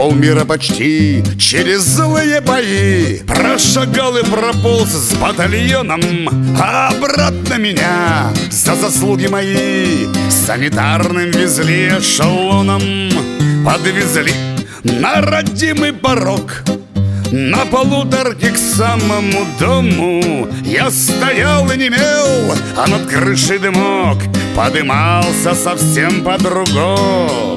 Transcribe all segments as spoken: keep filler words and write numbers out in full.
полмира почти через злые бои прошагал и прополз с батальоном, а обратно меня за заслуги мои санитарным везли эшелоном. Подвезли на родимый порог, на полуторке к самому дому. Я стоял и немел, а над крышей дымок подымался совсем по-другому.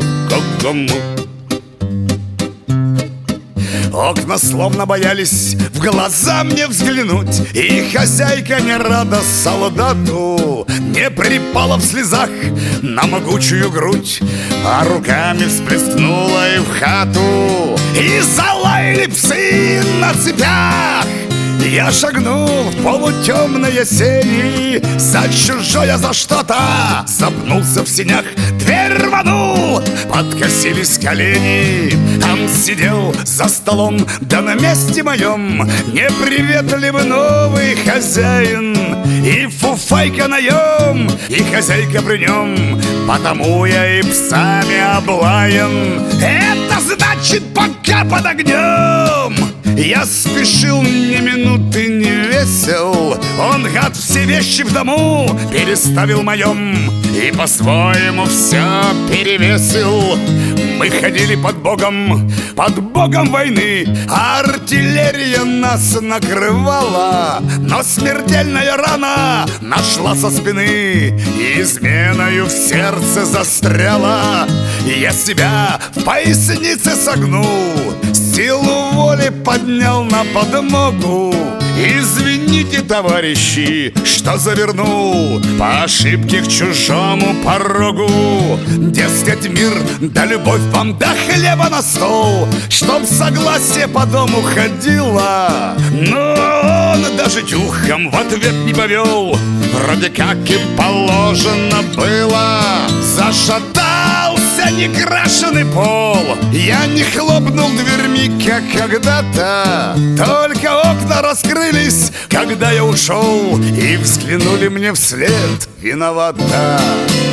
Окна словно боялись в глаза мне взглянуть, и хозяйка не рада солдату не припала в слезах на могучую грудь, а руками всплескнула и в хату. И залаяли псы на цепях. Я шагнул в полутемные сени, за чужое, за что-то запнулся в сенях. Дверь рванул, подкосились колени. Там сидел за столом, да на месте моем неприветливый новый хозяин. И фуфайка наем, и хозяйка при нем, потому я и псами облаян. Это значит, пока под огнем я спешил, ни минуты не весел. Он, гад, все вещи в дому переставил моем и по-своему все перевесил. Мы ходили под богом, под богом войны, а артиллерия нас накрывала. Но смертельная рана нашла со спины и изменою в сердце застряла. Я себя в пояснице согнул, силу воли поднял на подмогу. Извините, товарищи, что завернул по ошибке к чужому порогу. Дескать, мир да любовь вам, да хлеба на стол, чтоб согласие по дому ходило. Но он даже дюхом в ответ не повел, вроде как и положено было. Зашатался некрашенный пол, я не хлопнул дверьми, как когда-то. Только окна раскрылись, когда я ушел, и взглянули мне вслед виновато.